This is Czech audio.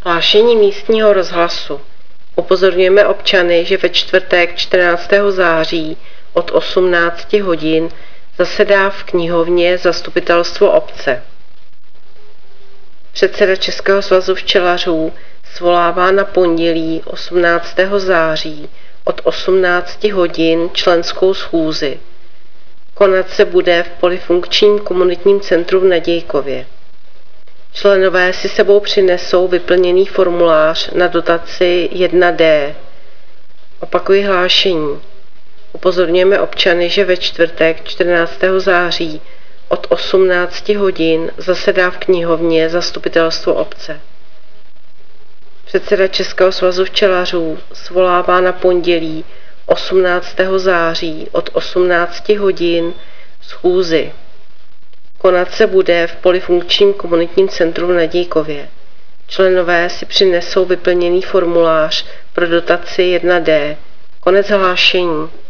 Hlášení místního rozhlasu. Upozorňujeme občany, že ve čtvrtek 14. září od 18 hodin zasedá v knihovně zastupitelstvo obce. Předseda Českého svazu včelařů svolává na pondělí 18. září od 18 hodin členskou schůzi. Konat se bude v Polyfunkčním komunitním centru v Nadějkově. Členové si sebou přinesou vyplněný formulář na dotaci 1D. Opakuji hlášení. Upozorňujeme občany, že ve čtvrtek 14. září od 18 hodin zasedá v knihovně zastupitelstvo obce. Předseda Českého svazu včelařů svolává na pondělí 18. září od 18 hodin schůzi. Konat se bude v Polyfunkčním komunitním centru v Nadějkově. Členové si přinesou vyplněný formulář pro dotaci 1D. Konec hlášení.